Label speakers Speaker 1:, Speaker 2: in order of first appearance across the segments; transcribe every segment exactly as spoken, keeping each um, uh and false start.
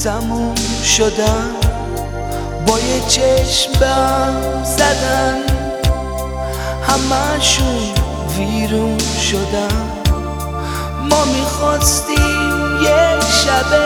Speaker 1: تموم شدن، با یه چشم بهم زدن، همه‌شون ویرون شدن. ما میخواستیم یه شبه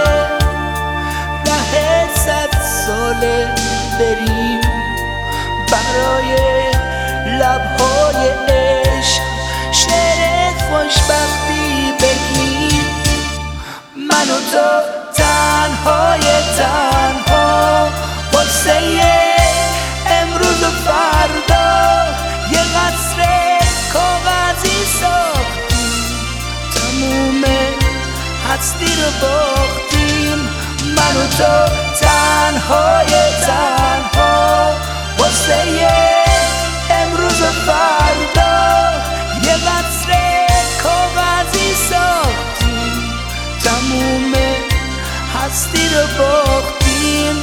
Speaker 1: ره صد ساله بریم، برای لبهای عشق شعر خوشبختی بگیم. من و تو تنهای تنها واسه امروز و فردا یه قصر کاغذی ساختیم، تموم هستی رو باختیم. من و تو تنهای تنها واسه امروز و فردا یه قصر کاغذی ساختیم، تموم هستی رو باختیم.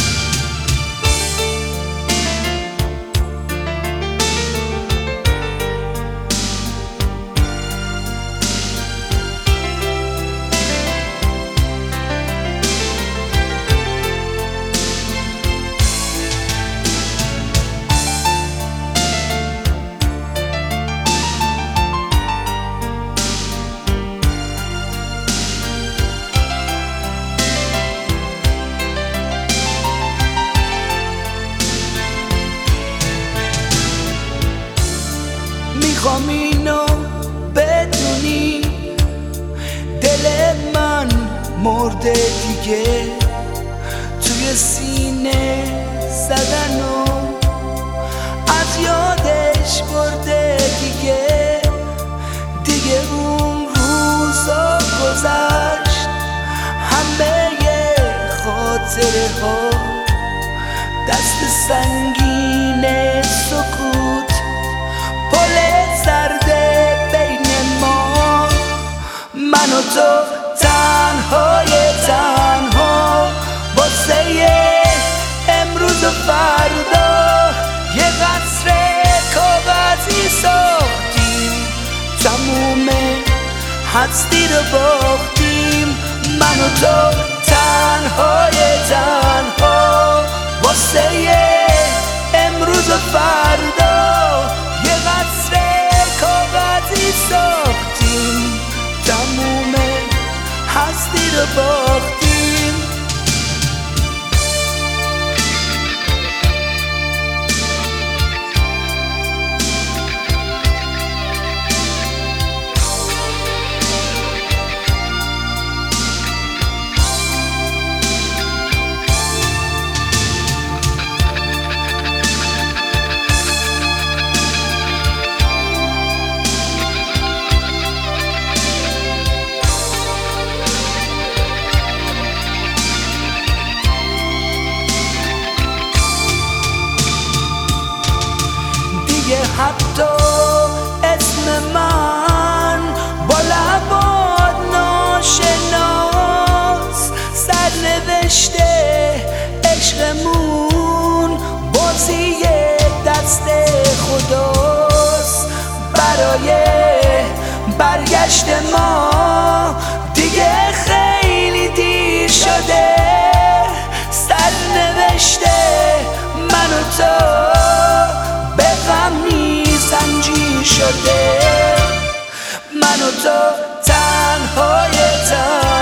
Speaker 1: میخوام اینو بدونی، دل من مرده دیگه، توی سینه زدن و از یادش برده دیگه. دیگه اون روزا گذشت، همه خاطره ها، دست سنگین سکوت، پل سرده بین ما. من و تو تنهای تنها واسه امروز و فردا یه قصر کاغذی ساختیم، تموم هستی رو باختیم. من و تو تنهای تنها واسه امروز و فردا یه قصر کاغذی ساختیم، تموم هستی رو باختیم. حتی اسم من با لبات ناشناس، سرنوشته عشقمون بازی دست خداست. برای برگشت ما دیگه خیلی دیر شده، سرنوشته من و تو به غم شده. من و تو تنهای تنها